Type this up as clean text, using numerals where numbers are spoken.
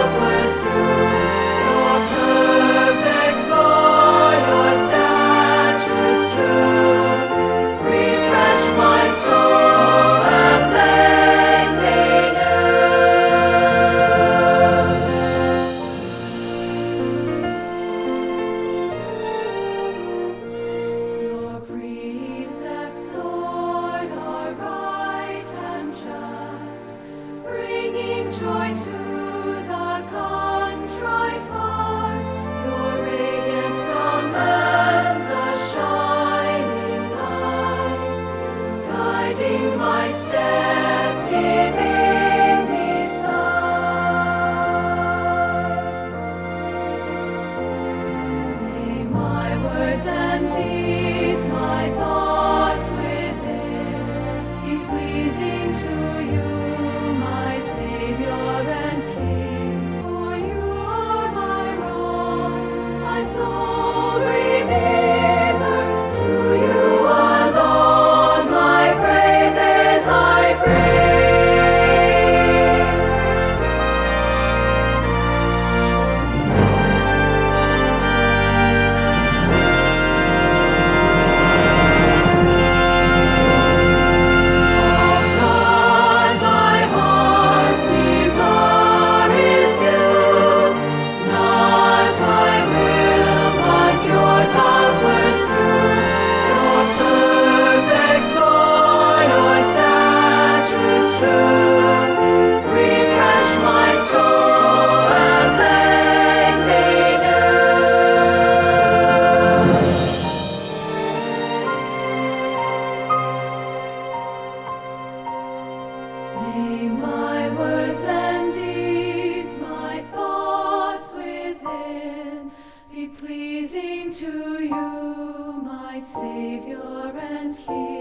Joy to the contrite heart, your radiant commands a shining light, guiding my steps, giving me sight. May my words and deeds, my thoughts within, be pleasing to you, my Savior and King. For you are my rock, my sole Redeemer. To you alone my praises I bring. May my words and deeds, my thoughts within, be pleasing to you, my Savior and King.